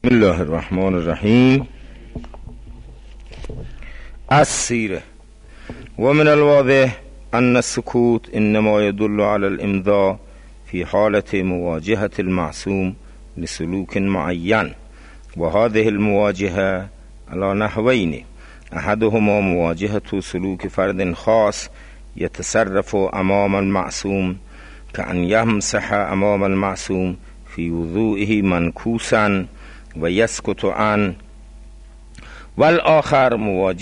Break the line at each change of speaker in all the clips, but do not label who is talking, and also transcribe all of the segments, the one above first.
بسم الله الرحمن الرحیم. السیره. ومن الواضح أن السكوت إنما يدل على الإمضاء في حالة مواجهة المعصوم لسلوك معين، وهذه المواجهة على نحوين: أحدهما مواجهة سلوك فرد خاص يتصرف أمام المعصوم كأن يمسح أمام المعصوم في وضوئه منكوسا ويسكت عنه، والآخر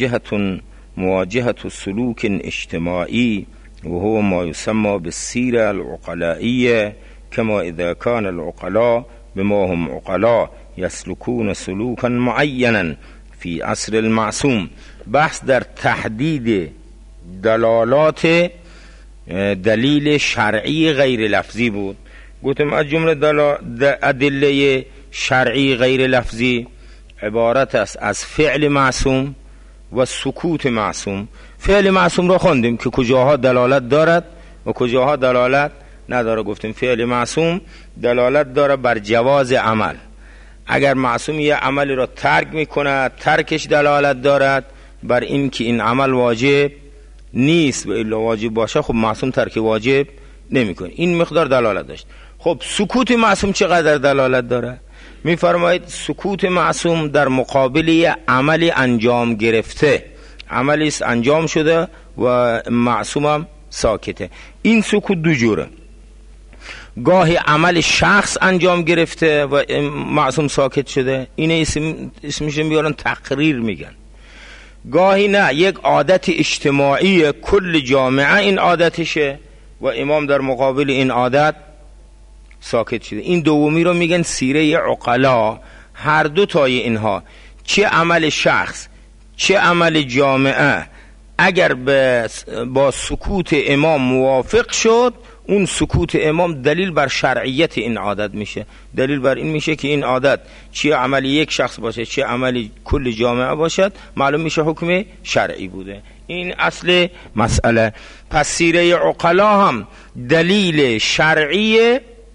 مواجهة سلوك اجتماعي وهو ما يسمى بالسيرة العقلائية، كما إذا كان العقلاء بما هم عقلاء يسلكون سلوكا معينا في عصر المعصوم. بحث در تحدید دلالات دلیل شرعی غیر لفظی بود. گفتم از جمله ادله شرعی غیر لفظی عبارت است از فعل معصوم و سکوت معصوم. فعل معصوم را خوندیم که کجاها دلالت دارد و کجاها دلالت نداره. گفتیم فعل معصوم دلالت داره بر جواز عمل. اگر معصوم یه عملی را ترک میکند، ترکش دلالت دارد بر این که این عمل واجب نیست و الا واجب باشه، خب معصوم ترک واجب نمیکنه. این مقدار دلالت داشت. خب سکوت معصوم چقدر دلالت داره؟ میفرمایید سکوت معصوم در مقابل عملی انجام گرفته، عملی انجام شده و معصوم هم ساکته. این سکوت دو جوره: گاهی عمل شخص انجام گرفته و معصوم ساکت شده، این اسمش میارن تقریر میگن. گاهی نه، یک عادت اجتماعی کل جامعه این عادتشه و امام در مقابل این عادت ساکت شده. این دومی رو میگن سیره عقلا. هر دو تای اینها، چه عمل شخص چه عمل جامعه، اگر با سکوت امام موافق شد، اون سکوت امام دلیل بر شرعیت این عادت میشه، دلیل بر این میشه که این عادت چه عمل یک شخص باشه چه عمل کل جامعه باشد، معلوم میشه حکم شرعی بوده. این اصل مسئله. پس سیره عقلا هم دلیل شرعی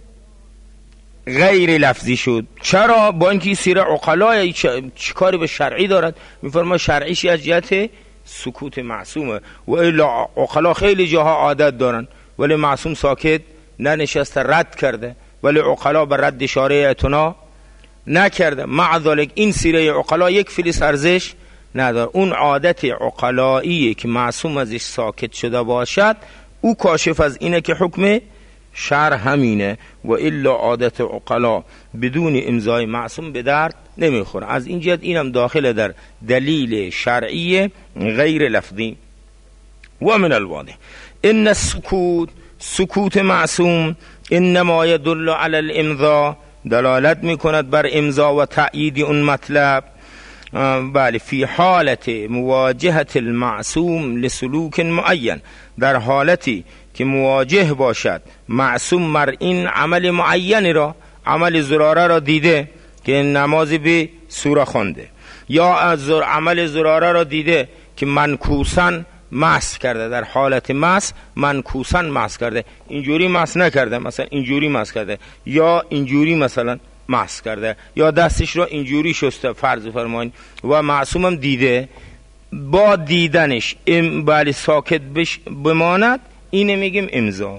غیر لفظی شد. چرا؟ با اینکه سیره عقلا چیکاری به شرعی دارد؟ میفرما شرعیش از جهت سکوت معصومه و الا عقلا خیلی جاها عادت دارن ولی معصوم ساکت ننشسته، رد کرده، ولی عقلا بر رد اشاره اعتنا نکرده. مع ذلك این سیره عقلا یک فلیس ارزش نداره. اون عادت عقلایی که معصوم ازش ساکت شده باشد، او کاشف از اینه که حکم شرع همینه و الا عادت عقلا بدون امضای معصوم به درد نمیخوره. از این جهت اینم داخل در دلیل شرعی غیر لفظی. و من الواضح ان السکوت، سکوت معصوم، انما يدل على الامضاء، دلالت میکند بر امضا و تأیید اون مطلب. بله، فی حالت مواجهت المعصوم لسلوک معین، در حالتی که مواجه باشد معصوم مر این عمل معینی را، عمل زراره را دیده که نماز به سوره خونده، یا از عمل زراره را دیده که منکوساً مس کرده، در حالت مس منکوساً مس کرده، اینجوری مس نکرده، مثلا اینجوری مس کرده یا اینجوری مثلا مس کرده یا دستش را اینجوری شسته فرض فرمایید و معصومم دیده، با دیدنش بله ساکت بماند، اینه میگیم امضا.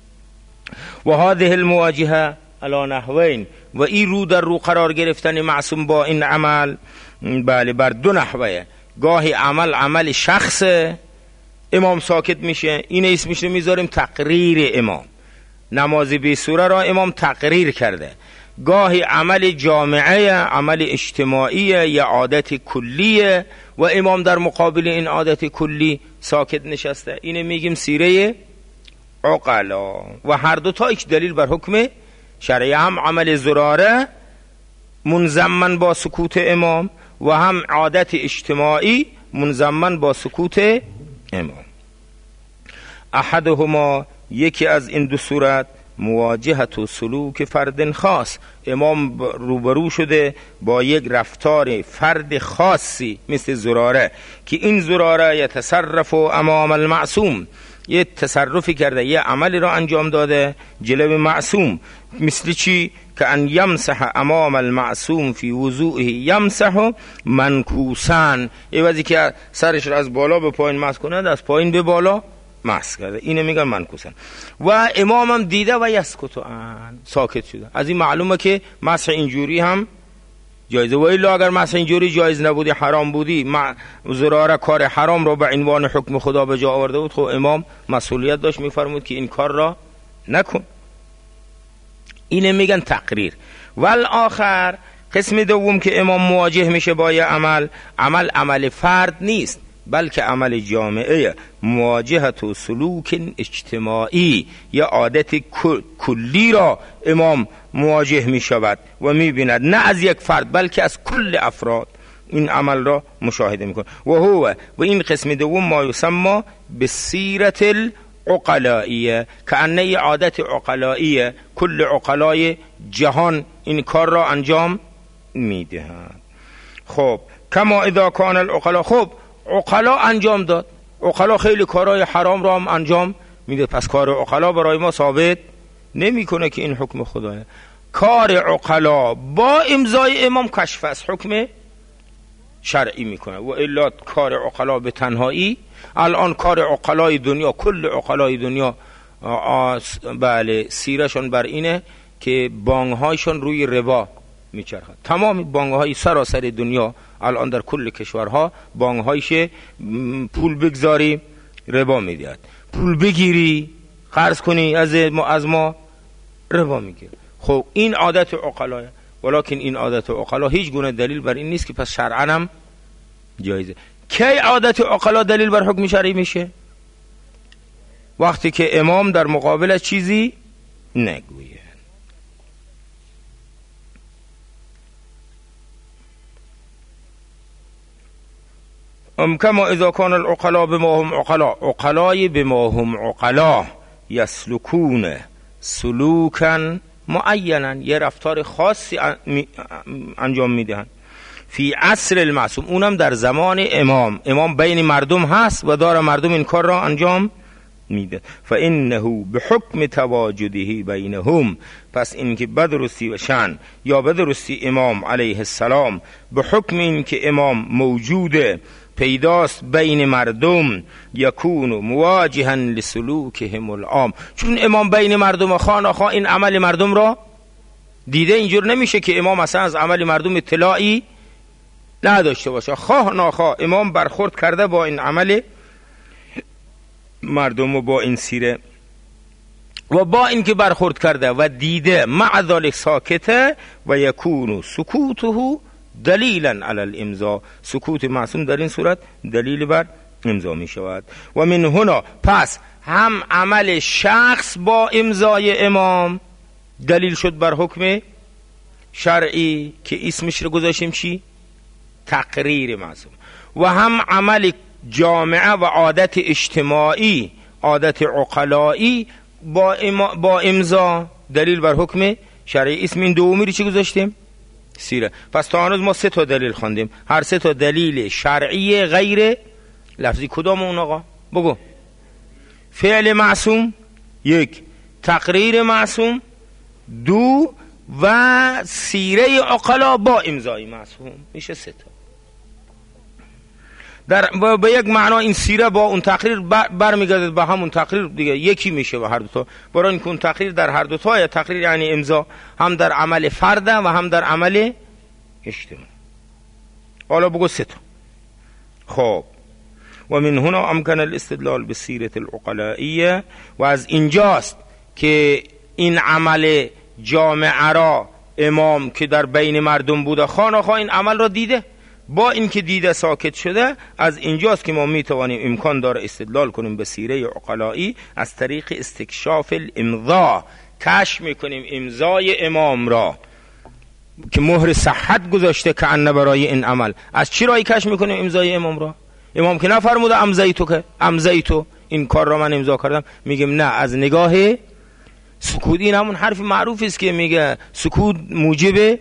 و هذه المواجهه علی نحوین، و این رو در رو قرار گرفتن معصوم با این عمل بله بر دو نحوه. گاهی عمل شخص امام ساکت میشه، این اسمش رو میذاریم تقریر امام، نماز بی سوره را امام تقریر کرده. گاهی عمل جامعه، عمل اجتماعی یا عادت کلیه و امام در مقابل این عادت کلی ساکت نشسته، اینه میگیم سیره عقلا. و هر دو تا یک دلیل بر حکم شرعی، هم عمل زراره منضمن با سکوت امام و هم عادت اجتماعی منضمن با سکوت امام. احدهما، یکی از این دو صورت، مواجهت و سلوک فرد خاص، امام روبرو شده با یک رفتار فرد خاصی مثل زراره که این زراره یتصرف امام المعصوم، یه تصرفی کرده، یه عملی را انجام داده جلو معصوم. مثل چی؟ که ان یمسح امام المعصوم فی وضوئه یمسح منکوسن، عوضی که سرش را از بالا به پایین مسح کنه از پایین به بالا مسح کرده، اینو میگن منکوسن. و امامم دیده و یسکتن، ساکت شده. از این معلومه که مسح اینجوری هم جایزه، و الا اگر مسح اینجوری جایز نبودی، حرام بودی، زراره کار حرام رو به عنوان حکم خدا به جا آورده بود، خب امام مسئولیت داشت میفرمود که این کار را نکن. اینه میگن تقریر. والآخر، قسم دوم که امام مواجه میشه با یه عمل فرد نیست، بلکه عمل جامعه، مواجهت و سلوک اجتماعی، یا عادت کلی را امام مواجه می شود و می بیند، نه از یک فرد بلکه از کل افراد این عمل را مشاهده می کند. و این قسم دوم ما یسمى بسیرت العقلائیه، که انه عادت عقلائیه، کل عقلای جهان این کار را انجام می دهند. خب کما اذا کان العقلا، خب عقلا انجام داد، عقلا خیلی کارهای حرام را هم انجام میده، پس کار عقلا برای ما ثابت نمیکنه که این حکم خداه. کار عقلا با امضای امام کشف از حکم شرعی میکنه، و الا کار عقلا به تنهایی. الان کار عقلای دنیا، کل عقلای دنیا بله سیرشون بر اینه که بانگهایشون روی ربا میچرخد. تمام بانگهای سراسر دنیا الان در کل کشورها بانگهایش پول بگذاری ربا میدهد، پول بگیری قرض کنی از ما ربا میگیره. خب این عادت عقلاه، ولکن این عادت عقلا هیچ گونه دلیل بر این نیست که پس شرعاً هم جایزه. کی عادت عقلا دلیل بر حکم شرعی میشه؟ وقتی که امام در مقابل چیزی نگویه. کما اذا کان العقلا بما هم عقلا، عقلای بما هم عقلا یسلکون سلوکا معینا، یه رفتار خاصی انجام میدهن فی عصر المعصوم، اونم در زمان امام بین مردم هست و داره مردم این کار را انجام میده. فانه بحکم تواجده بینهم، پس اینکه بدرستی و شأن یا بدرستی امام علیه السلام، به حکم اینکه امام موجوده پیداست بین مردم، یکون مواجها لسلوکهم العام، چون امام بین مردم خانخواه این عمل مردم را دیده، اینجور نمیشه که امام اصلا از عمل مردم اطلاعی نداشته باشه. خواه ناخواه امام برخورد کرده با این عمل مردم و با این سیره، و با این که برخورد کرده و دیده مع ذلک ساکته، و یکون سکوته دلیلا علی الامضاء، سکوت معصوم در این صورت دلیل بر امضا می شود. و من هنا، پس هم عمل شخص با امضای امام دلیل شد بر حکم شرعی که اسمش رو گذاشتیم چی؟ تقریر معصوم، و هم عمل جامعه و عادت اجتماعی، عادت عقلایی با امضا دلیل بر حکم شرعی. اسم این دومی رو چی گذاشتیم؟ سیره. پس تا هنوز ما 3 تا دلیل خواندیم، هر 3 تا دلیل شرعی غیر لفظی. کدام اون آقا؟ بگو. فعل معصوم 1، تقریر معصوم 2، و سیره عقلا با امضای معصوم، میشه 3 تا. به یک معنا این سیره با اون تقریر برمیگرده به همون تقریر دیگه، یکی میشه به هر دو تا، برای اینکه اون تقریر در هر دو تا، یا تقریر یعنی امضا، هم در عمل فرد و هم در عمل اجتماعی. حالا بگو 3 تا. خب و من هنا امکن الاستدلال بسیره العقلائیه، و از اینجاست که این عمل جامعه را امام که در بین مردم بوده خانخواه این عمل را دیده، با اینکه دیده ساکت شده، از اینجاست که ما میتوانیم امکان داره استدلال کنیم به سیره عقلایی از طریق استکشاف الامضا، کشف میکنیم امضای امام را که مهر صحت گذاشته که ان برای این عمل. از چی رایی کشف میکنیم امضای امام را؟ امام که نفرموده امضیتو این کار را من امضا کردم، میگیم نه، از نگاه سکوت. این همون حرف معروفی است که میگه سکوت موجب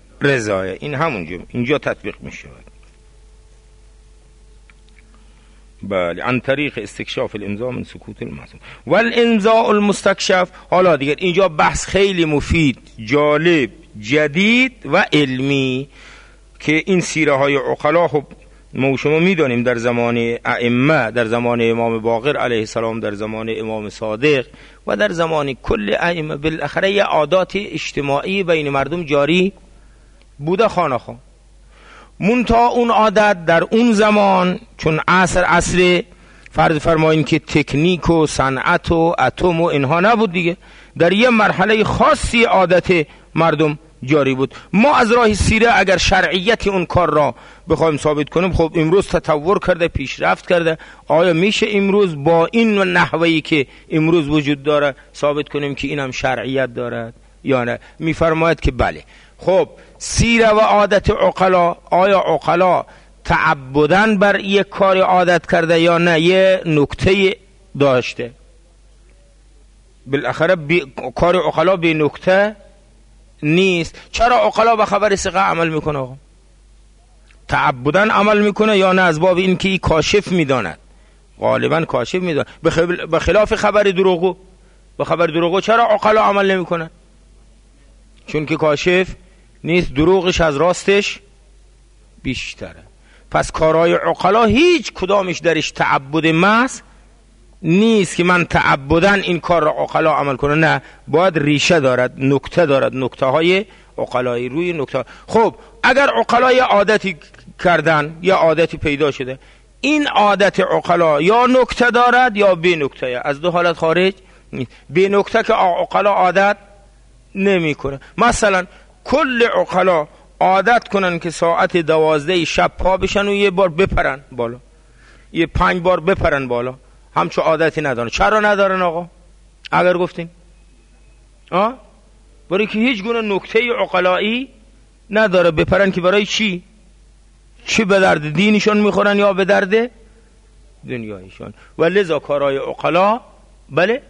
رضایه، این همونجا اینجا تطبیق میشه. بله، عن طریق استکشاف الامضا من سکوت المعصوم و الامضاء المستکشف. حالا دیگر اینجا بحث خیلی مفید، جالب، جدید و علمی که این سیره های عقلا خب ما شما میدانیم در زمان ائمه، در زمان امام باقر علیه السلام، در زمان امام صادق و در زمان کل ائمه بالاخره یه عادات اجتماعی بین مردم جاری بوده خانخواه. منتها اون عادت در اون زمان چون عصر فرض فرمایین که تکنیک و صنعت و اتم و اینها نبود دیگه، در یه مرحله خاصی عادت مردم جاری بود. ما از راه سیره اگر شرعیت اون کار را بخوایم ثابت کنیم، خب امروز تطور کرده، پیشرفت کرده، آیا میشه امروز با این نحوهی که امروز وجود داره ثابت کنیم که اینم شرعیت دارد یا نه؟ میفرماید که بله. خب سیره و عادت عقلا، آیا عقلا تعبدن بر یک کار عادت کرده یا نه یه نکته داشته؟ بالاخره کار عقلا به نکته نیست. چرا عقلا به خبر ثقه عمل میکنه؟ آقا تعبدن عمل میکنه یا نه از باب این که کاشف میداند؟ غالبا کاشف میداند، به خلاف خبر دروغو. به خبر دروغو چرا عقلا عمل نمیکنه؟ چون که کاشف نیست، دروغش از راستش بیشتره. پس کارهای عقلا هیچ کدامش درش تعبد محض نیست که من تعبدن این کار را عقلا عمل کنه، نه، باید ریشه دارد، نکته دارد، نکته های عقلایی روی نکته. خب اگر عقلا یه عادتی کردن، یا عادتی پیدا شده، این عادت عقلا یا نکته دارد یا بی نکته، از دو حالت خارج نیست. بی نکته که عقلا عادت نمی کنه. مثلا کل عقلا عادت کنن که ساعت 12 شب پا بشن و یه بار بپرن بالا، یه 5 بار بپرن بالا، همچو عادتی ندارن. چرا ندارن آقا؟ اگر گفتیم برای که هیچ گونه نکته عقلایی نداره بپرن، که برای چی؟ چی به درد دینشون میخورن یا به درد دنیایشون؟ و لذا کارهای عقلا بله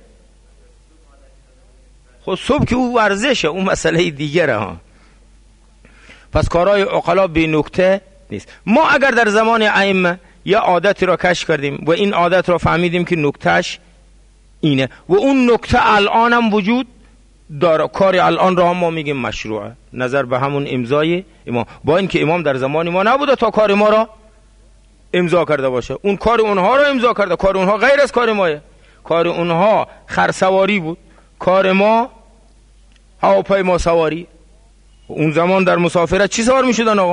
خب صبح که او ورزشه، اون مسئله دیگره ها. پس کارهای عقلا به نکته نیست. ما اگر در زمان ائمه یه عادتی را کشف کردیم و این عادت را فهمیدیم که نکتهش اینه و اون نکته الان هم وجود داره، کار الان را هم ما میگیم مشروعه، نظر به همون امضای امام، با اینکه امام در زمان ما نبوده تا کار ما را امضا کرده باشه، اون کار اونها را امضا کرده. کار اونها غیر از کار ماه، کار اونها خرسواری بود، کار ما هواپیما سواری. اون زمان در مسافرت چی سوار میشدن آقا؟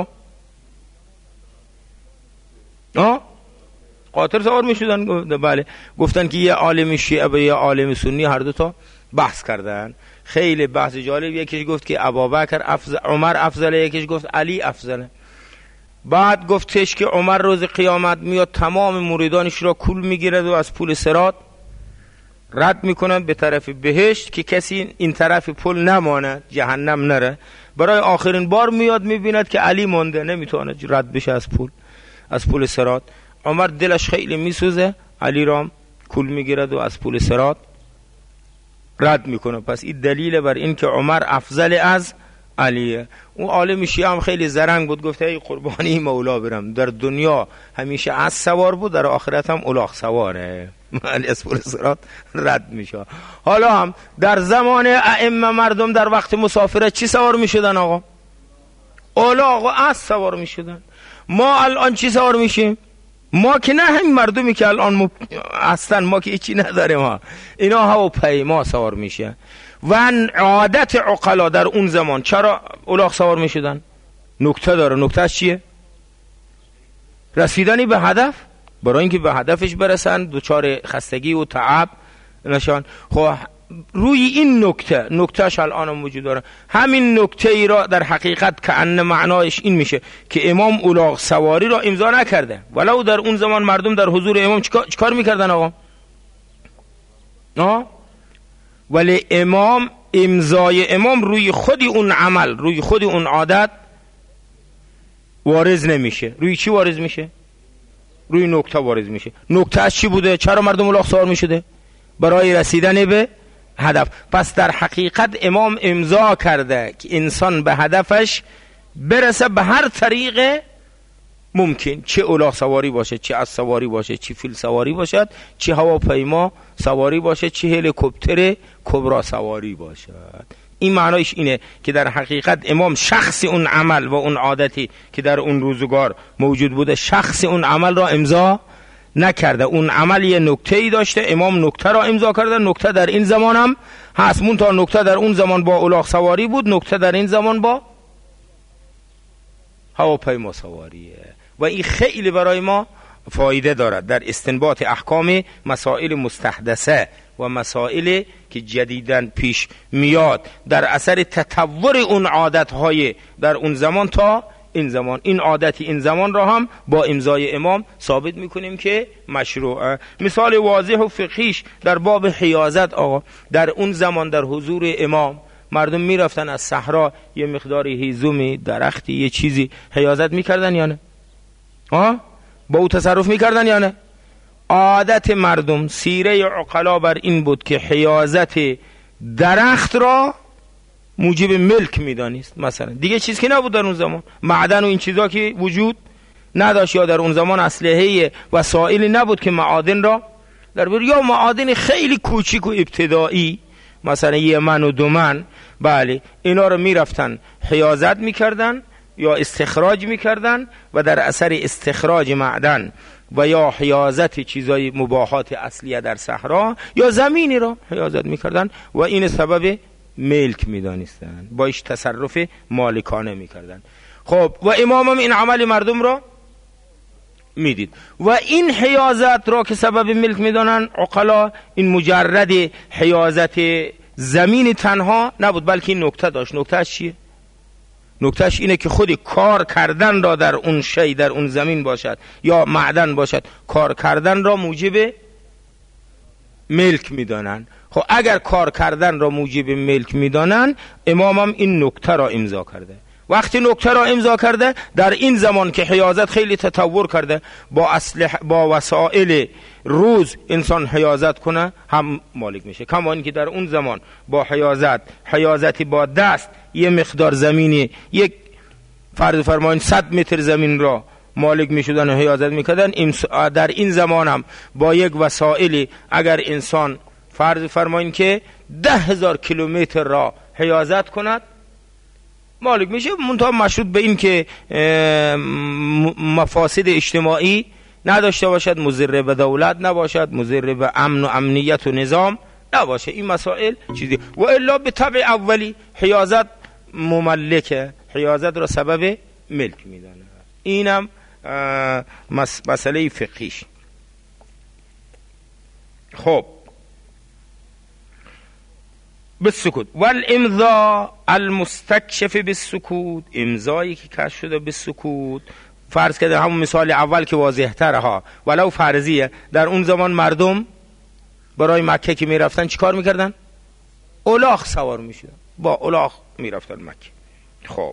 قاطر سوار میشدن. بله، گفتن که یه عالم شیعه و یه عالم سنی هر دو تا بحث کردن، خیلی بحث جالب. یکیش گفت که ابوبکر عمر افضله، یکیش گفت علی افضله. بعد گفتش که عمر روز قیامت میاد تمام مریدانش را کول میگیرد و از پول صراط رد میکنن به طرف بهشت که کسی این طرف پل نماند، جهنم نره. برای آخرین بار میاد میبیند که علی مونده، نمیتونه رد بشه از پول صراط. عمر دلش خیلی میسوزه، علی را کول میگیرد و از پول صراط رد میکنه. پس این دلیل بر این که عمر افضل از علیه. اون عالم شیعه هم خیلی زرنگ بود، گفته ای قربانی مولا برم، در دنیا همیشه از سوار بود، در آخرت هم الاغ سواره، از پول صراط رد میشه. حالا هم در زمان ائمه مردم در وقت مسافرت چی سوار میشدن آقا؟ الاغ و از سوار میشدن. ما الان چی سوار میشیم؟ ما که نه، همین مردمی که الان هستن، ما که هیچی نداریم، ما اینا هواپیما سوار میشه. و عادت عقلا در اون زمان چرا الاغ سوار میشدن؟ نکته داره. نکتهش چیه؟ رسیدنی به هدف، برای اینکه به هدفش برسن، دوچار خستگی و تعب نشان. خب روی این نکتهش الان هم وجود داره. همین نکته ای را در حقیقت که ان معنایش این میشه که امام الاغ سواری را امضا نکرده، ولو در اون زمان مردم در حضور امام چیکار میکردن آقا؟ ولی امام، امضای امام روی خود اون عمل، روی خود اون عادت وارز نمیشه. روی چی وارز میشه؟ روی نکته وارز میشه. نکته از چی بوده؟ چرا مردم الاغ سوار میشده؟ برای رسیدن به هدف. پس در حقیقت امام امضا کرده که انسان به هدفش برسه به هر طریق ممکن چه الاغ سواری باشه، چه اسب سواری باشه، چه فیل سواری باشد، چه هواپیما سواری باشه، چه هلیکوپتر کبرا سواری باشد. این معنایش اینه که در حقیقت امام شخص اون عمل و اون عادتی که در اون روزگار موجود بوده، شخص اون عمل را امضا نکرده. اون عمل یه نکته‌ای داشته، امام نکته را امضا کرده. نکته در این زمان هم هست، منتها نکته در اون زمان با الاغ سواری بود، نکته در این زمان با هواپیما سواریه. و این خیلی برای ما فایده دارد در استنباط احکام مسائل مستحدثه و مسائل که جدیداً پیش میاد در اثر تطور اون عادتهای در اون زمان تا این زمان. این عادتی این زمان را هم با امضای امام ثابت میکنیم که مشروعه. مثال واضح و فقهیش در باب حیازت، آقا در اون زمان در حضور امام مردم میرفتن از صحرا یه مقداری هیزومی، درختی، یه چیزی حیازت میکردن یا نه؟ با او تصرف میکردن یا نه؟ عادت مردم، سیره عقلا بر این بود که حیازت درخت را موجب ملک میدانست. مثلا دیگه چیز که نبود در اون زمان، معدن و این چیزا که وجود نداشت، یا در اون زمان اسلحه وسایلی نبود که معادن را در بر، یا معادن خیلی کوچیک و ابتدایی مثلا یه من و دو من، بله اینا رو میرفتن حیازت میکردن یا استخراج میکردن و در اثر استخراج معدن و یا حیازت چیزای مباحات اصلیه در صحرا یا زمینی را حیازت میکردن و این سبب ملک میدانستن، باش تصرف مالکانه میکردن. خب و امام هم این عمل مردم را میدید و این حیازت را که سبب ملک میدانن عقلا، این مجرد حیازت زمین تنها نبود، بلکه این نکته داشت. نکتهش چیه؟ نکتهش اینه که خود کار کردن را در اون شی، در اون زمین باشد یا معدن باشد، کار کردن را موجب ملک میدانن. خب اگر کار کردن را موجب ملک میدانن، امامم این نکته را امضا کرده. وقتی نکته را امضا کرده، در این زمان که حیازت خیلی تطور کرده، با وسایل روز انسان حیازت کنه هم مالک میشه. کما اینکه در اون زمان با حیازتی با دست یه مقدار زمینی، یک فرض فرمایید 100 متر زمین را مالک میشدن و حیازت میکردن، در این زمان هم با یک وسایلی اگر انسان فرض فرمایید که 10,000 کیلومتر را حیازت کند مالک میشه، منتها مشروط به این که مفاسد اجتماعی نداشته باشد، مضر به دولت نباشد، مضر به امن و امنیت و نظام نباشه. این مسائل چیزی و الا به طبع اولی حیازت مملکه، حیازت را سبب ملک میدانه. اینم مسئله فقهیش. خب بالسکوت والامضاء المستکشف بالسکوت، امضایی که کشف شده بالسکوت. فرض کرده همون مثال اول که واضح تره ها، ولو فرضیه، در اون زمان مردم برای مکه که میرفتن چیکار میکردن؟ الاغ سوار میشدن، با الاغ میرفتن مکه. خب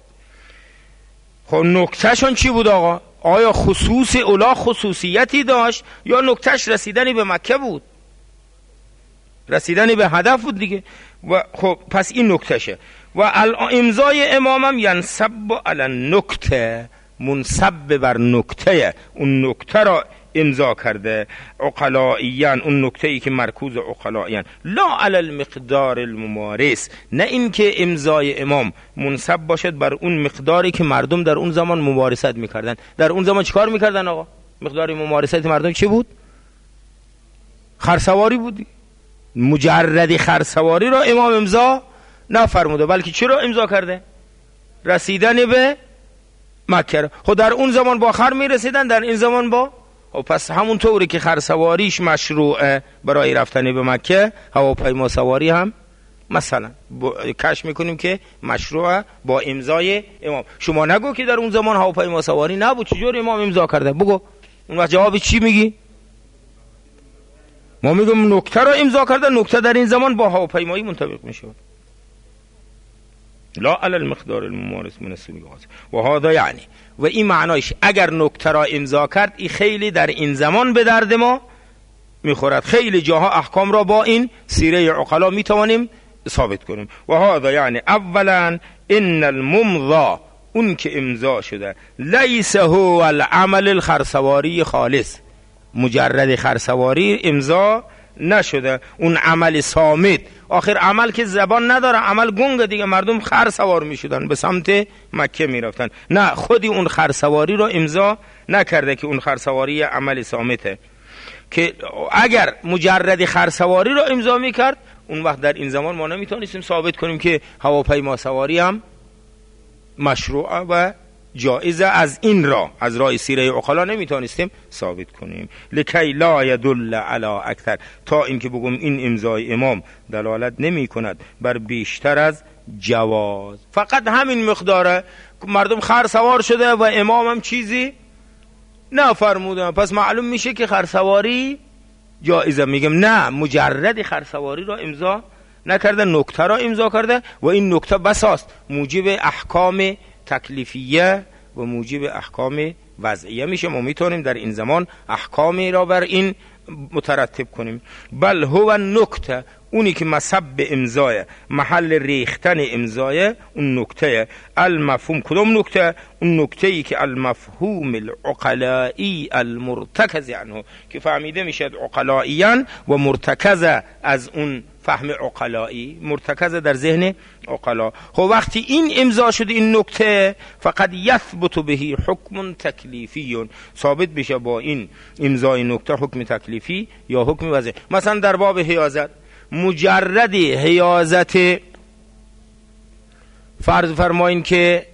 نکتهشون چی بود آقا؟ آیا خصوص الاغ خصوصیتی داشت یا نکتهش رسیدنی به مکه بود؟ رسیدنی به هدف بود دیگه. و خب پس این نکتهشه. و امضای امامم ینصب علی النکته، منصب بر نکته، اون نکته را امضا کرده عقلائیان، اون نکته‌ای که مرکوز عقلائیان، لا علی المقدار الممارس، نه این که امضای امام منصب باشد بر اون مقداری که مردم در اون زمان ممارست میکردن. در اون زمان چیکار میکردن آقا؟ مقدار ممارست مردم چی بود؟ خرسواری بود. مجرد خرسواری را امام امضا نفرموده، بلکه چرا امضا کرده؟ رسیدن به مکه. خود در اون زمان با خر میرسیدن، در این زمان با پس همون طوری که خرسواریش مشروعه برای رفتن به مکه، هواپیما سواری هم مثلا کشف میکنیم که مشروعه با امضای امام. شما نگو که در اون زمان هواپیما سواری نبود، چجور امام امضا کرده؟ بگو اون وقت جواب چی میگی؟ ما میگم نکته را امضا کرده، نکته در این زمان با هواپیمایی منطبق میشه. لا علی المقدار الممارس من السنی و هذا یعنی، و این معنایش اگر نکته را امضا کرد، این خیلی در این زمان به درد ما میخورد. خیلی جاها احکام را با این سیره عقلا میتوانیم ثابت کنیم. و هذا یعنی اولا ان الممضى اون که امضا شده لیس هو العمل الخرسواری خالص، مجرد خرسواری امضا نشده، اون عمل صامت. آخر عمل که زبان نداره، عمل گنگ دیگه. مردم خرسوار میشدن به سمت مکه میرفتن، نه خودی اون خرسواری رو امضا نکرده که اون خرسواری عمل صامته. که اگر مجرد خرسواری رو امضا میکرد اون وقت در این زمان ما نمیتونستیم ثابت کنیم که هواپیما سواری هم مشروع و جایزه. از این راه، از راه سیره عقلا نمیتونستیم ثابت کنیم. لکی لا یدل علی اکثر، تا اینکه بگم این امضای امام دلالت نمی کند بر بیشتر از جواز، فقط همین مقداره. مردم خرسوار شده و امام هم چیزی نفرموده، پس معلوم میشه که خرسواری جایزه. میگم نه، مجرد خرسواری را امضا نکرده، نکته را امضا کرده و این نکته بساست موجب احکام تکلیفیه و موجب احکام وضعیه میشه. ما میتونیم در این زمان احکامی را بر این مترتب کنیم. بل هو نکته، اونی که مسبب امضای، محل ریختن امضای، اون نکته المفهوم. کدوم نکته؟ اون نکته‌ای که المفهوم العقلایی المرتکز عنه، که فهمیده میشه عقلائیان و مرتکز از اون فهم عقلایی، مرتکز در ذهن عقلا. خب وقتی این امضا شده این نکته، فقط یثبت بهی حکم تکلیفی، ثابت بشه با این امضای نکته حکم تکلیفی یا حکم وضعی. مثلا در باب حیازت، مجرد حیازت، فرض فرمایین که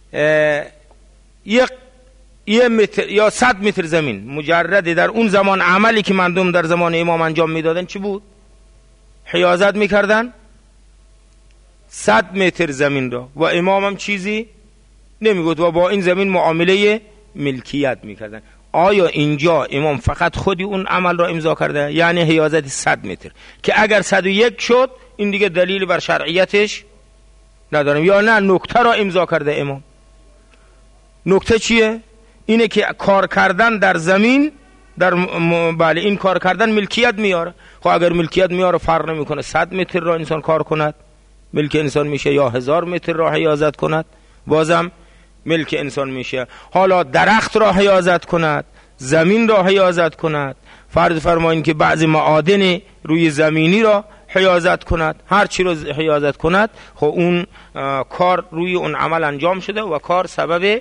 یه متر یا 100 متر زمین، مجرد در اون زمان عملی که مردم در زمان امام انجام میدادن چی بود؟ حیازت میکردن 100 متر زمین را و امام هم چیزی نمیگفت و با این زمین معامله ملکیت میکردن. آیا اینجا امام فقط خودی اون عمل را امضا کرده؟ یعنی حیازت 100 متر که اگر 101 شد این دیگه دلیل بر شرعیتش نداریم، یا نه نکته را امضا کرده امام؟ نکته چیه؟ اینه که کار کردن در زمین در بله این کار کردن ملکیت میاره. خب اگر ملکیت میاره فرق نمیکنه 100 متر را انسان کار کند ملک انسان میشه یا 1000 متر را حیازت کند بازم ملک انسان میشه. حالا درخت را حیازت کند، زمین را حیازت کند، فرض فرمایین که بعضی معادن روی زمینی را حیازت کند، هر چی را حیازت کند، خب اون کار روی اون عمل انجام شده و کار سبب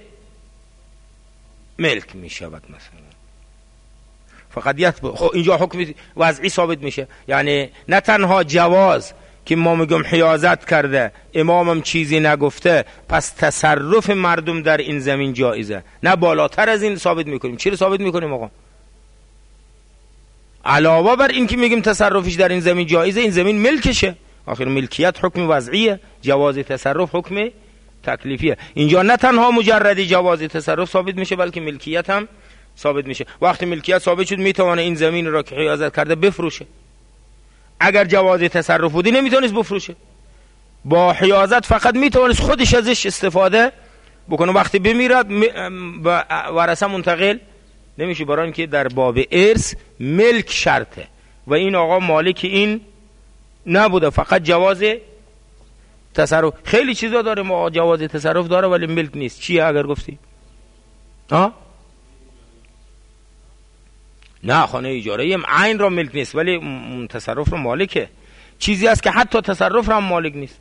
ملک میشود. مثلا فقط اینجا حکم وضعی ثابت میشه، یعنی نه تنها جواز که ما میگم حیازت کرده امامم چیزی نگفته پس تصرف مردم در این زمین جایزه، نه بالاتر از این ثابت میکنیم. چی رو ثابت میکنیم آقا؟ علاوه بر این که میگیم تصرفش در این زمین جایزه، این زمین ملکشه. آخر ملکیت حکم وضعیه، جواز تصرف حکم تکلیفیه. اینجا نه تنها مجرد جواز تصرف ثابت میشه بلکه ملکیت هم ثابت میشه. وقتی ملکیت ثابت شد میتونه این زمین را که حیازت کرده بفروشه. اگر جواز تصرف بودی نمیتونست بفروشه، با حیازت فقط میتونست خودش ازش استفاده بکنه. وقتی بمیرد ورثه منتقل نمیشه، برای اینکه در باب ارث ملک شرطه و این آقا مالک این نبوده، فقط جواز تصرف. خیلی چیزا داره ما جواز تصرف داره ولی ملک نیست. چیه اگر گفتی؟ نه خانه اجاره عین را ملک نیست ولی تصرف را مالکه. چیزی است که حتی تصرف را هم مالک نیست.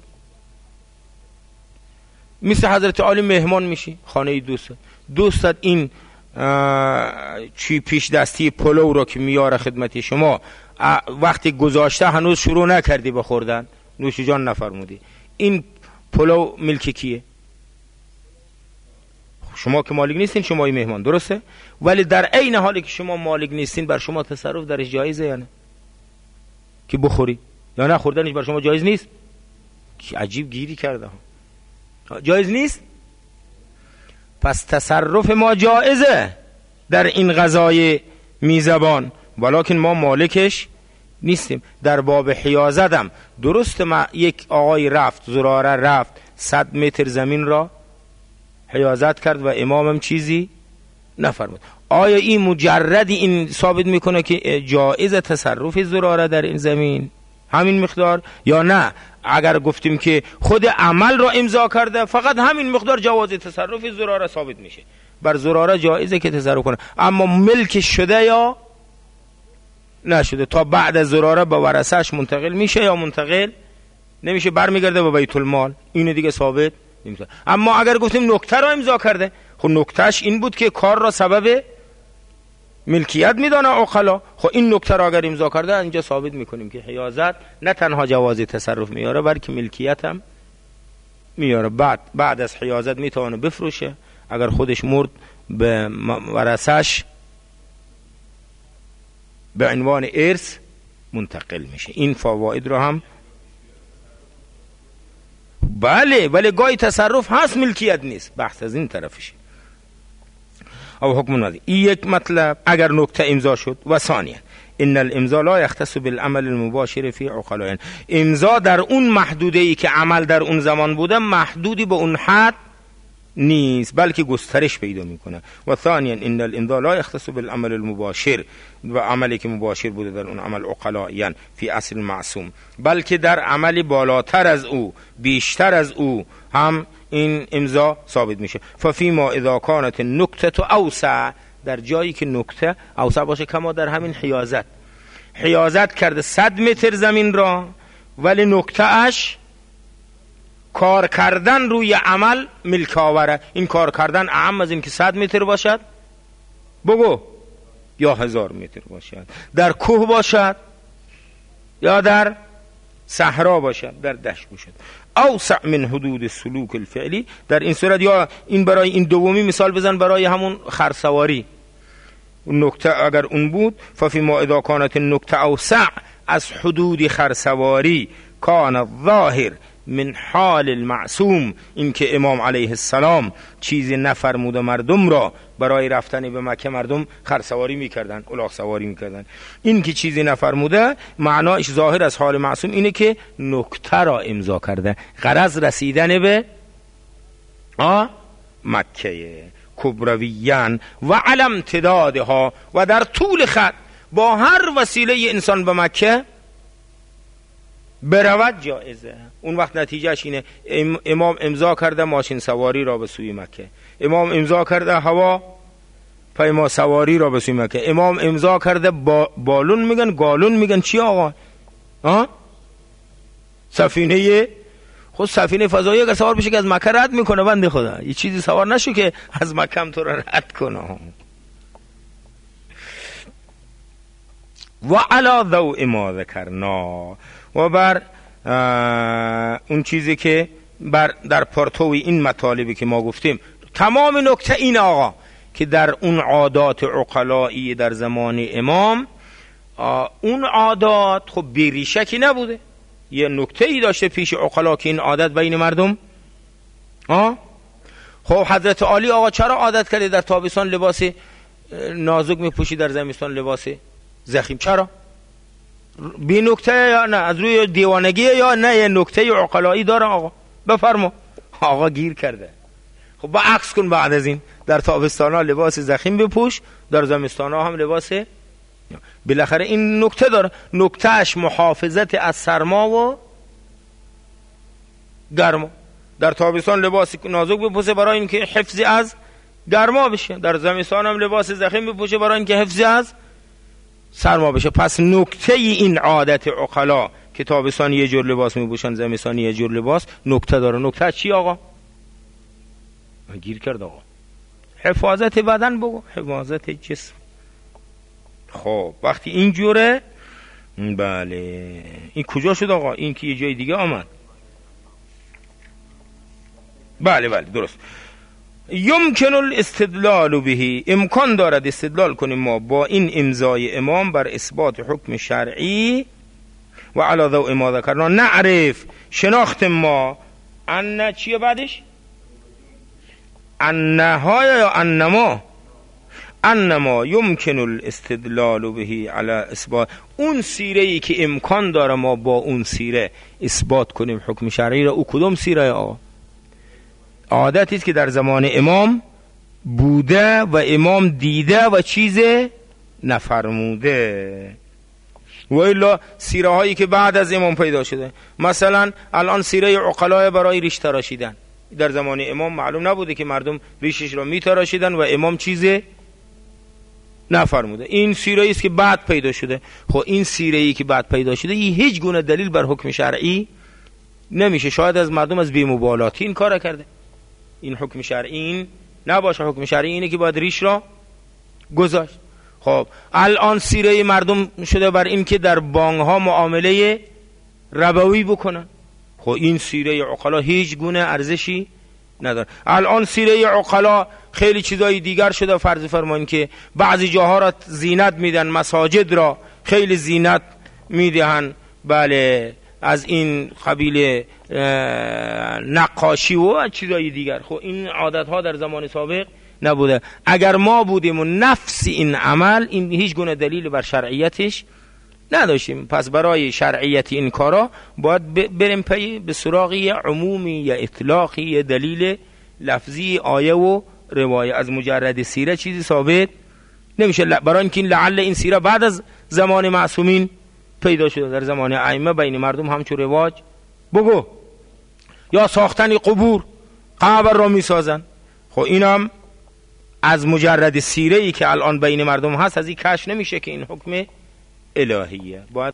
مثل حضرت عالی مهمان میشی خانه دوستت این چی پیش دستی پلو را که میاره خدمت شما، وقتی گذاشته هنوز شروع نکردی به خوردن، نوش جان نفرمودی، این پلو ملک کیه؟ شما که مالک نیستین، شمای مهمان، درسته؟ ولی در عین حالی که شما مالک نیستین بر شما تصرف درش جایزه یا نه؟ که بخوری یا نه خوردنش بر شما جایز نیست؟ که عجیب گیری کرده جایز نیست. پس تصرف ما جایزه در این غذای میزبان ولکن ما مالکش نیستیم. در باب حیازت هم درست ما یک آقای رفت زراره رفت 100 متر زمین را حیازت کرد و امامم چیزی نفرمود. آیا این مجردی این ثابت میکنه که جایز تصرف زراره در این زمین همین مقدار، یا نه اگر گفتیم که خود عمل را امضا کرده، فقط همین مقدار جواز تصرف زراره ثابت میشه. بر زراره جایزه که تصرف کنه، اما ملک شده یا نشده تا بعد از زراره به ورثه‌اش منتقل میشه یا منتقل نمیشه، برمیگرده به بیت المال، اینو دیگه ثابت نمیشه. اما اگر گفتیم نکته را امضا کرده، خب نکتهش این بود که کار را سبب ملکیت میدانه عقلا، خب این نکته را اگر امضا کرده اینجا ثابت میکنیم که حیازت نه تنها جواز تصرف میاره بلکه ملکیت هم میاره. بعد از حیازت میتونه بفروشه، اگر خودش مرد به ورثه‌اش به عنوان ارث منتقل میشه. این فواید رو هم بله ولی گاهی تصرف هست ملکیت نیست، بحث از این طرفشه. او حکم نادی این یک مطلب اگر نکته امضا شد. و ثانیا ان الامضاء لا يختص بالعمل المباشر في عقلاء، امضا در اون محدوده ای که عمل در اون زمان بوده محدودی به اون حد نیست بلکه گسترش پیدا میکنه. و ثانیا ان الامضاء لا يختص بالعمل المباشر، و عملی که مباشر بوده در اون عمل عقلائیان فی اصل معصوم، بلکه در عملی بالاتر از او بیشتر از او هم این امضا ثابت میشه. ففیما اذا كانت النکته اوسع، در جایی که نکته اوسع باشه، کما در همین حیازت کرده 100 متر زمین را، ولی نکته اش کار کردن روی عمل ملک آوره. این کار کردن اعم از این که 100 متر باشد بگو یا 1000 متر باشد، در کوه باشد یا در صحرا باشد، در دشت باشد. اوسع من حدود سلوک الفعلی، در این صورت یا این برای این دومی مثال بزن برای همون خرسواری نکته اگر اون بود. ففی ما اذا كانت النکته اوسع از حدود خرسواری کان الظاهر من حال المعصوم، این که امام علیه السلام چیزی نفرموده مردم را برای رفتن به مکه مردم خرسواری میکردن، الاغ سواری میکردن، این که چیزی نفرموده معناش ظاهر از حال معصوم اینه که نکته را امضا کرده، غرض رسیدن به مکه کبرویان و علم امتدادها، و در طول خط با هر وسیله انسان به مکه برود جایزه. اون وقت نتیجهش اینه امام امضا کرده ماشین سواری را به سوی مکه، امام امضا کرده هوا پیما سواری را به سوی مکه، امام امضا کرده بالون میگن گالون میگن چی آقا؟ سفینه، خود سفینه فضایی اگر سوار بشه که از مکه رد میکنه بنده خدا، یه چیزی سوار نشو که از مکه هم تو را رد کنه. و علی ضوء ما ذکرنا، و بر اون چیزی که در پرتوی این مطالبی که ما گفتیم، تمام نکته این آقا که در اون عادات عقلایی در زمان امام، اون عادات خب بیریشکی نبوده، یه نکته ای داشته پیش عقلا که این عادت بین مردم خب حضرت علی آقا چرا عادت کرده در تابستان لباس نازک میپوشی، در زمستان لباس ضخیم؟ چرا؟ بی نکته یا نه از روی دیوانگی یا نه یه نکته عقلایی داره آقا؟ بفرما. آقا گیر کرده. خب با عکس کن بعد از این، در تابستان ها لباس ضخیم بپوش، در زمستان ها هم لباس، بالاخره این نکته داره، نکتهش محافظت از سرما و گرما. در تابستان لباس نازک بپوشه برای اینکه حفظی از گرما بشه، در زمستان هم لباس ضخیم بپوشه برای اینکه حفظی از سرما بشه. پس نکته این عادت عقلا که تابستان یه جور لباس میپوشن زمستان یه جور لباس، نکته داره. نکته چی آقا؟ گیر کرد آقا. حفاظت بدن بگو، حفاظت جسم. خب وقتی این جوره، بله این کجا شد آقا؟ این که یه جای دیگه آمد. بله درست. یمکن الاستدلال به، امکان دارد استدلال کنیم ما با این امضای امام بر اثبات حکم شرعی. و علی ضوء ما ذکرنا نعرف، شناخت ما ان چیه بعدش؟ انها یا انما یمکن الاستدلال به علی اثبات، اون سیره ای که امکان داره ما با اون سیره اثبات کنیم حکم شرعی را. او کدوم سیره آقا؟ عادتی است که در زمان امام بوده و امام دیده و چیز نفرموده. و الا سیره هایی که بعد از امام پیدا شده، مثلا الان سیره عقلا برای ریش تراشیدن، در زمان امام معلوم نبوده که مردم ریشش را میتراشیدن و امام چیزی نفرموده، این سیره است که بعد پیدا شده. خب این سیره ای که بعد پیدا شده این هیچ گونه دلیل بر حکم شرعی نمیشه. شاید از مردم از بی‌مبالاتی این کار کرده، این حکم شرعی این نباشه. حکم شرعی اینه که باید ریش را گذاشت. خب الان سیره مردم شده بر این که در بانک ها معامله ربوی بکنن. خب این سیره عقلا هیچ گونه ارزشی نداره. الان سیره عقلا خیلی چیزای دیگر شده، فرض فرمایید که بعضی جاها را زینت میدن، مساجد را خیلی زینت میدهن، بله، از این قبیل نقاشی و چیزای دیگر. خب این عادت ها در زمان سابق نبوده. اگر ما بودیم و نفس این عمل، این هیچ گونه دلیل بر شرعیتش نداشتیم، پس برای شرعیت این کارا باید بریم پی به سراغی عمومی یا اطلاقی یا دلیل لفظی آیه و روایه. از مجرد سیره چیزی ثابت نمیشه، برای اینکه لعل این سیره بعد از زمان معصومین پیدا شده، در زمان ائمه بین مردم همچون رواج بگو یا ساختن قبور، قبر را میسازن. خب اینم از مجرد سیره ای که الان بین مردم هست از این کش نمیشه که این حکم الهیه. باید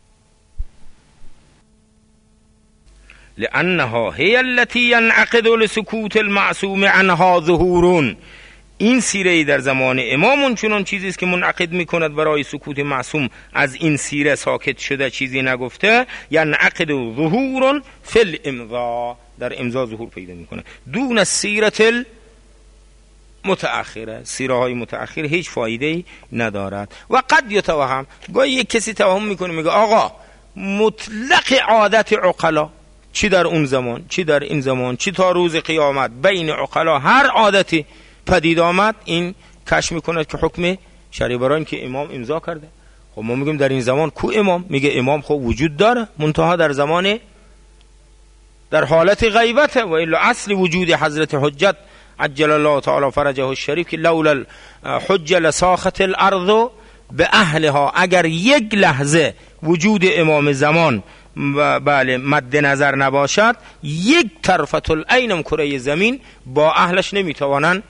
لانها هی التي ينعقد لسکوت المعصوم عنها ظهور. این سیره ای در زمان امامون چنان چیزی است که منعقد میکند برای سکوت معصوم از این سیره ساکت شده، چیزی نگفته. ینعقد ظهور فی الامضا، در امضا ظهور پیدا میکنه. دون سیره متأخره، سیره های متأخر هیچ فایده ندارد. و قد یتوهم، گاهی یک کسی توهم میکنه میگه آقا مطلق عادت عقلا، چی در اون زمان چی در این زمان چی تا روز قیامت بین عقلا هر عادتی پدید آمد، این کشف میکنه که حکم شرعی برای این که امام امضا کرده. خب ما میگیم در این زمان کو امام؟ میگه امام خب وجود داره، منتها در زمان در حالت غیبته. و الا اصل وجود حضرت حجت عجل الله تعالی فرجه الشریف که لولا الحج لساخت الارض به اهلها، اگر یک لحظه وجود امام زمان بله مد نظر نباشد، یک طرفة العین کره زمین با اهلش نمیتوانند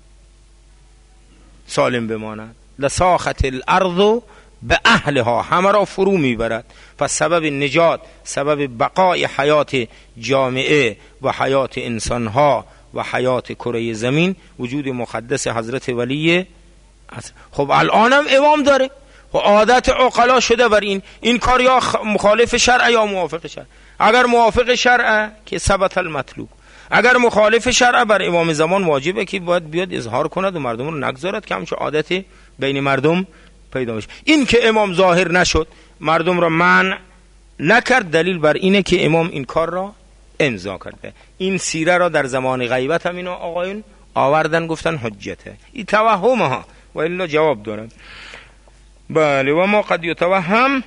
سالم بمانند. لساخت الارض به اهلها، همه را فرو میبرد. پس سبب نجات، سبب بقای حیات جامعه و حیات انسانها و حیات کره زمین وجود مقدس حضرت ولی عصر. خب الانم امام داره. خب عادت عقلا شده بر این کار یا مخالف شرع یا موافق شرع. اگر موافق شرع که ثبت المطلوب، اگر مخالف شرع بر امام زمان واجبه که باید بیاد اظهار کند و مردم رو نگذارد که همچون عادت بین مردم پیدا بشه. این که امام ظاهر نشد، مردم را منع نکرد، دلیل بر اینه که امام این کار را امضا کرده. این سیره را در زمان غیبت هم اینا آقایون آوردن گفتن حجته. این توهم ها و الا جواب دارن. بله. و ما قد یتوهم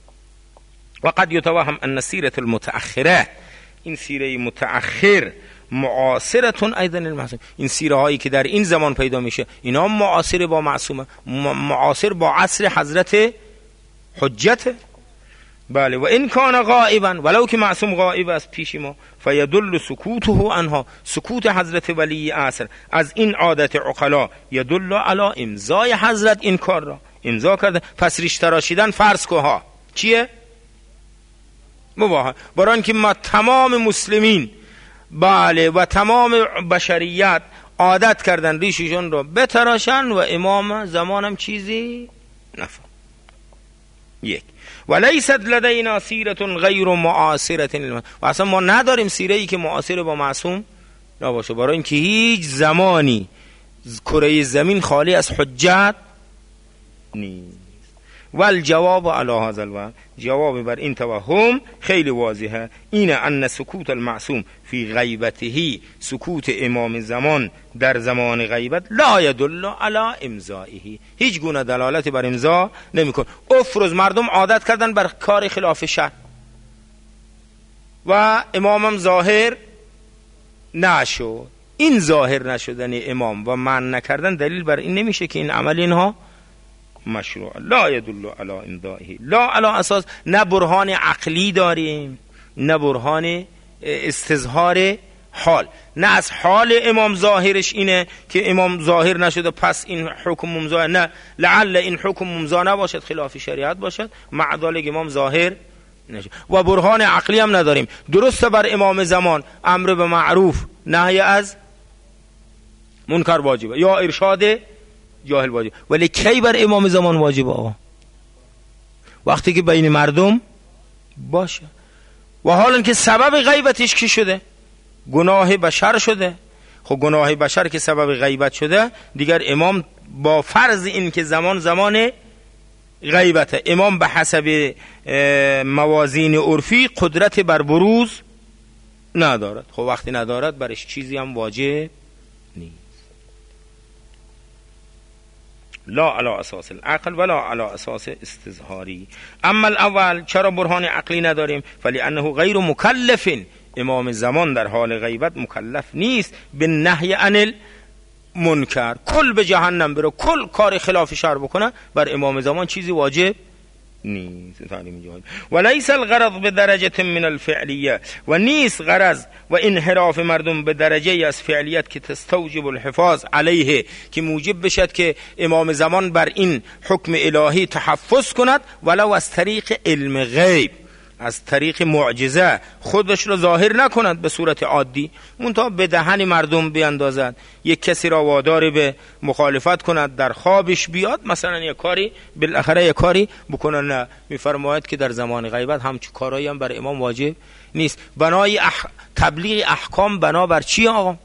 ان سیره المتأخره، این سیره متأخر معاصرتون ایضا المعصوم، این سیره هایی که در این زمان پیدا میشه اینا معاصر با معصومه، معاصر با عصر حضرت حجته. بله. و این کان غائبا، ولو که معصوم غائب است پیش ما، فیدل سکوته عنها، سکوت حضرت ولی عصر از این عادت عقلا یدل علی امضای حضرت، این کار را امضا کرده. پس ریش تراشیدن فرض که ها چیه؟ مباح. برای اینکه ما تمام مسلمین بله و تمام بشریت عادت کردن ریششون رو بتراشن و امام زمانم چیزی نفهم. یک. ولیست لدینا سیره غیر معاصره، و اصلا ما نداریم سیره ای که معاصر با معصوم نباشه، برای اینکه هیچ زمانی کره زمین خالی از حجت نیست. والجواب علی هذا الوجه، جواب بر این توهم خیلی واضحه، اینه ان سکوت المعصوم فی غیبته، سکوت امام زمان در زمان غیبت لا یدل علی امضائه، هیچ گونه دلالت بر امضا نمیکنه. افروز مردم عادت کردن بر کار خلاف شرع و امامم ظاهر نشد. این ظاهر نشدن امام و منع نکردن دلیل بر این نمیشه که این عمل اینها مشروع لا يدل على امضائه، لا علی اساس نه برهان عقلی داریم نه برهان استظهار حال، نه از حال امام ظاهرش اینه که امام ظاهر نشده پس این حکم ممضا، نه لعل این حکم ممضا نباشد خلاف شریعت باشد مع ذلک امام ظاهر نشد. و برهان عقلی هم نداریم. درسته بر امام زمان امر به معروف نهی از منکر واجبه یا ارشاد جاهل واجبه، ولی کی بر امام زمان واجبه آقا؟ وقتی که بین مردم باشه. و حالا که سبب غیبتش کی شده؟ گناه بشر شده. خب گناه بشر که سبب غیبت شده دیگر امام با فرض این که زمان غیبته، امام به حسب موازین عرفی قدرت بر بروز ندارد. خب وقتی ندارد برش چیزی هم واجب نیست. لا علی اساس العقل ولا علی اساس استظهاری. اما الاول چرا برهان عقلی نداریم؟ فلانه غیر مکلف، امام زمان در حال غیبت مکلف نیست به نهی عن المنکر، کل به جهنم بره، کل کار خلاف شرع بکنه، بر امام زمان چیزی واجب نیست. و لیس الغرض به درجه من الفعلیه، و نیست غرض و انحراف مردم به درجه از فعلیت که تستوجب الحفاظ علیه، که موجب بشد که امام زمان بر این حکم الهی تحفظ کند ولو از طریق علم غیب، از طریق معجزه خودش را ظاهر نکند به صورت عادی، منتها به دهن مردم بیندازد، یک کسی را وادار به مخالفت کند، در خوابش بیاد مثلا یک کاری بالاخره یک کاری بکنه. نه، میفرماید که در زمان غیبت همچون کارایی هم بر امام واجب نیست. بنای تبلیغ احکام بنا بر چی آقا؟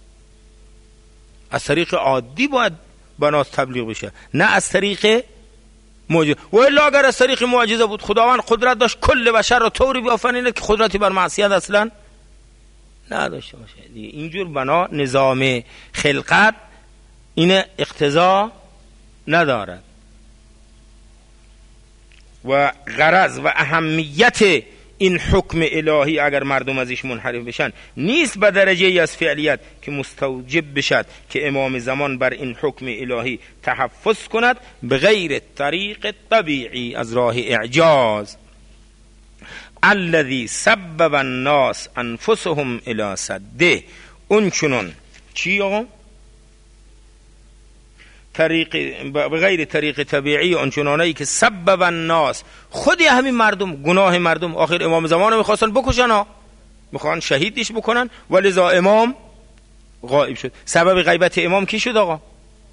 از طریق عادی باید بنا تبلیغ بشه، نه از طریق معجزه. و الا اگر از طریق معجزه بود خداوند قدرت داشت کل بشر را طوری بیافرینه که قدرتی بر معصیت اصلا نداشته باشه. اینجور بنا نظام خلقت این اقتضا ندارد. و غرض و اهمیت این حکم الهی اگر مردم ازش منحرف بشن نیست به درجه از فعلیت که مستوجب بشد که امام زمان بر این حکم الهی تحفظ کند به غیر طریق طبیعی، از راه اعجاز. الذي سبب الناس انفسهم الى سده، اون چنون چی آقا؟ به غیر طریق طبیعی، اونچنانایی که سبب الناس، خودی همین مردم، گناه مردم، آخر امام زمان رو میخواستن بکشن ها، میخوان شهیدش بکنن، ولذا امام غائب شد. سبب غیبت امام کی شد آقا؟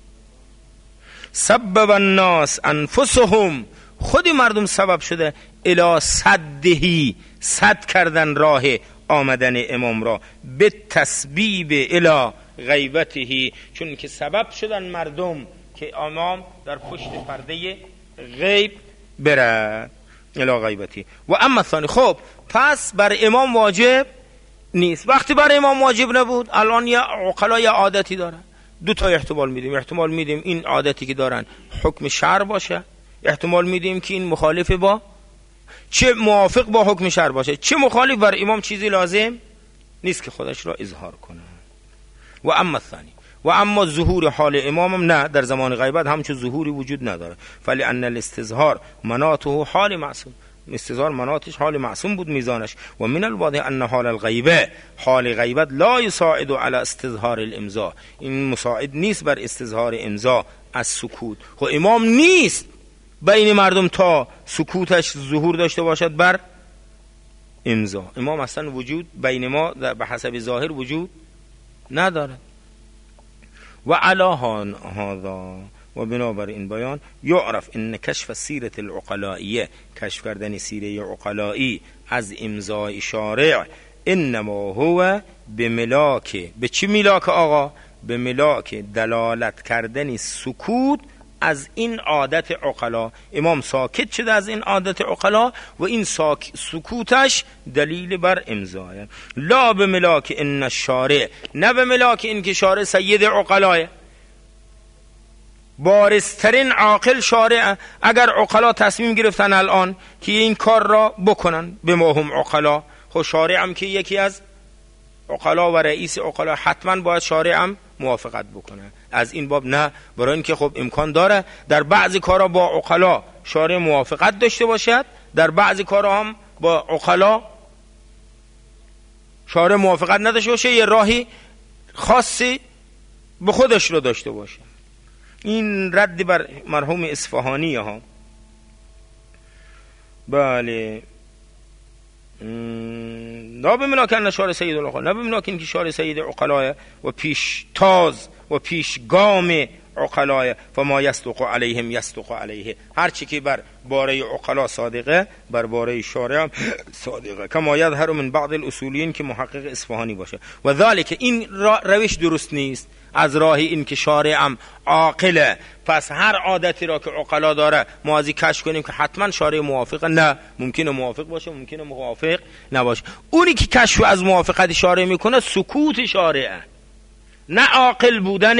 سبب الناس انفسهم، خودی مردم سبب شده الی صدهی، صد کردن راه آمدن امام را، به تسبیب الی غیبتهی، چون که سبب شدن مردم که امام در پشت پرده غیب برد الی غیبتی. و اما ثانی، خب پس بر امام واجب نیست. وقتی بر امام واجب نبود، الان یا عقلا یا عادتی دارن، دو تا احتمال میدیم. احتمال میدیم این عادتی که دارن حکم شرع باشه، احتمال میدیم که این مخالف با، چه موافق با حکم شرع باشه، چه مخالف. بر امام چیزی لازم نیست که خودش را اظهار کنه. و اما ثانی، و اما ظهور حال امام نه، در زمان غیبت همچون ظهوری وجود نداره. فلان الاستظهار مناطه حال معصوم، استظهار مناطش حال معصوم بود میزانش. و من الواضح ان حال الغیبه، حال غیبت لا یساعد على استظهار الامضاء، این مساعد نیست بر استظهار امضاء از سکوت. خب امام نیست بین مردم تا سکوتش ظهور داشته باشد بر امضا. امام اصلا وجود بین ما به حسب ظاهر وجود نداره. و علا هذا، و بنابر این بیان یعرف ان کشف سیرت العقلائیه، کشف کردن سیره عقلائی از امضای شارع، انما هو به ملاک، به چی ملاک آقا؟ به ملاک دلالت کردن سکوت از این عادت عقلا. امام ساکت شده از این عادت عقلا و این سکوتش دلیل بر امضای. لا به ملاک ان الشارع، نه به ملاک این که شارع سید عقلاه، بارزترین عاقل شارع. اگر عقلا تصمیم گرفتن الان که این کار را بکنن به ما هم عقلا، خب شارع هم که یکی از عقلا و رئیس عقلا، حتما باید شارع هم موافقت بکنه. از این باب نه، برای اینکه خب امکان داره در بعضی کارا با عقلا شارع موافقت داشته باشد، در بعضی کارا هم با عقلا شارع موافقت نداشته باشه، یه راهی خاصی به خودش رو داشته باشه. این رد بر مرحوم اصفهانی ها. بله لا بملاکن شارع سید العقلا، نه بملاکن که شارع سید عقلای و پیشتاز و پیشگام عقلای فما یصدق علیهم یصدق علیه، هر چی که بر باره عقلا صادقه بر باره شارع هم صادقه. کما یظهر من بعض الاصولیین که محقق اصفهانی باشه. و ذالک این روش درست نیست، از راه این که شارع هم عاقله، پس هر عادتی را که عقلا داره ما ازی کشف کنیم که حتما شارع موافقه. نه، ممکنه موافق باشه، ممکنه موافق نباشه. اونی که کشف از موافقت شارع میکنه سکوت شارعه، نه عاقل بودن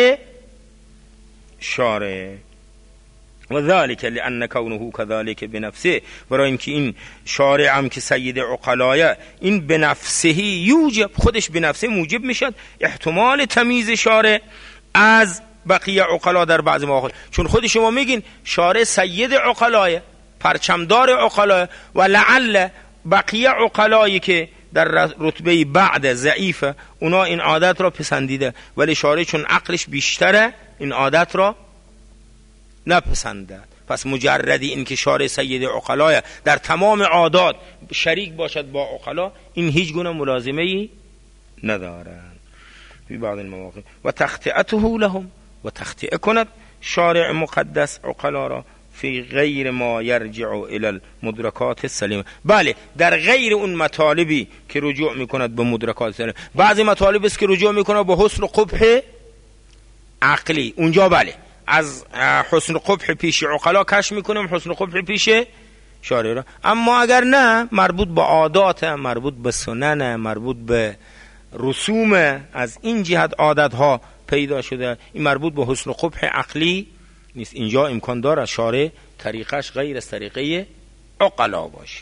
شارع. و ذالک لأن کونه كذلك بنفسه، برای اینکه این شارع هم که سید عقلایه این بنفسه یوجب، خودش بنفسه موجب میشد احتمال تمیز شارع از بقیه عقلا در بعض مواقع. چون خود شما میگین شارع سید عقلایه، پرچمدار عقلایه، و لعل بقیه عقلایی که در رتبه بعد ضعیفه اونا این عادت را پسندیده، ولی شارع چون عقلش بیشتره این عادت را نپسندد. پس مجردی این که شارع سید عقلای در تمام عادات شریک باشد با عقلا، این هیچ گونه ملازمه ای ندارد فی بعض المواقع. و تخطئته لهم، و تخطئه کند شارع مقدس عقلا را فی غیر ما یرجع الى المدرکات السلیمه. بله در غیر اون مطالبی که رجوع میکند به مدرکات سلیمه. بعضی مطالب است که رجوع میکند به حسن و قبح عقلی، اونجا بله از حسن و قبح پیش عقلا کشف میکنیم، حسن و قبح پیش شارع را. اما اگر نه، مربوط به عادات، مربوط به سنن، مربوط به رسوم، از این جهت عادت ها پیدا شده، این مربوط به حسن و قبح عقلی نیست. اینجا امکان داره شارع طریقش غیر از طریقه عقلا باشه.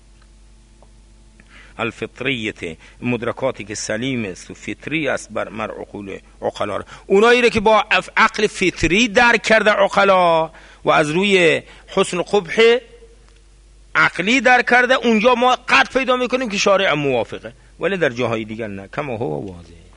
الفطریت، مدرکاتی که سلیم است و فطری است بر عقول عقلا را، اونایی را که با عقل فطری درک کرده عقلا و از روی حسن و قبح عقلی درک کرده، اونجا ما قطع پیدا میکنیم که شارع موافقه، ولی در جاهای دیگر نه. کما هو واضح.